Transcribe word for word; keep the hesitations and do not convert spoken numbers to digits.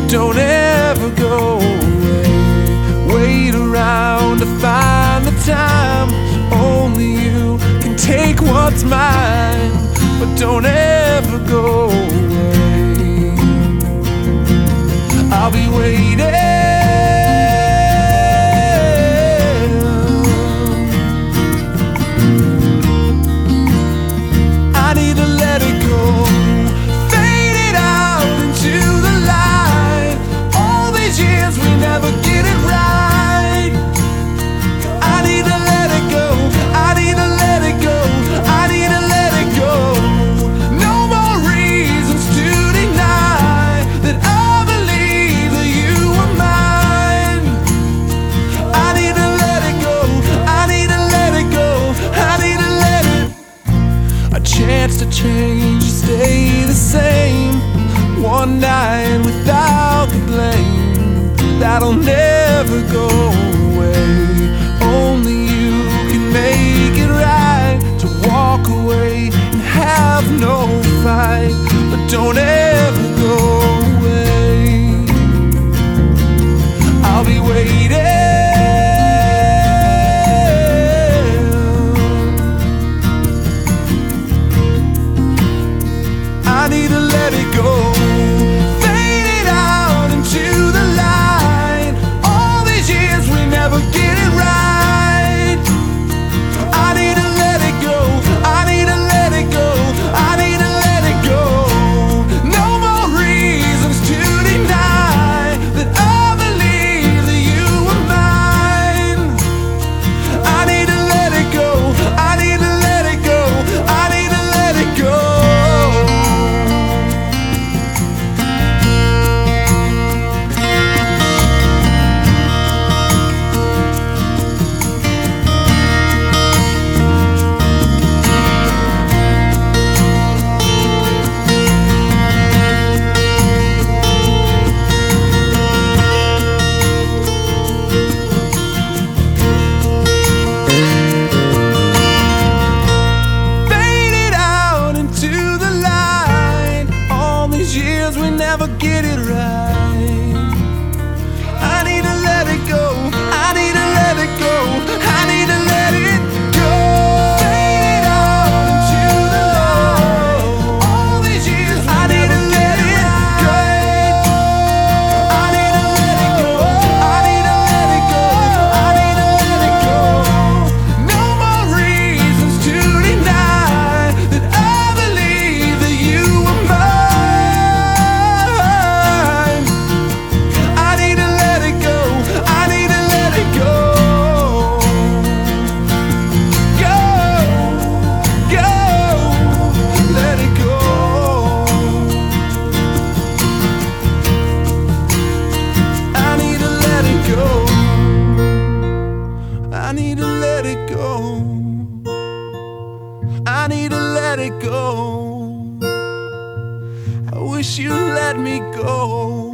don't ever go away. Wait around to find the time. Only you can take what's mine, but don't ever go away. I'll be waiting. I need to let it go, fade it out into the light. All these years we never get it right. I need to let it go, I need to let it go, I need to let it go. No more reasons to deny that I believe that you were mine. I need to let it go, I need to let it go, I need to let it. A chance to change, stay the same. One night without the blame, that'll never go away. Only you can make it right. To walk away and have no fight, but don't ever go away. I'll be waiting. I need to let it go, fade it out into the light. All these years we never get it right. I need to let it go, I need to let it go, I need to let it go. No more reasons to deny that I believe that you were mine. I need to let it go, I need to let it go, I need to let it go. Years we never get it right. I need to let it go, I need to let it go, I need to let it go. Fade it out into the light. All these years I need to let it go. I need to let it go, I need to let it go, I need to let it go. No more reasons to deny that I believe that you were mine. I need to let it go, I need to let it go. I wish you'd let me go.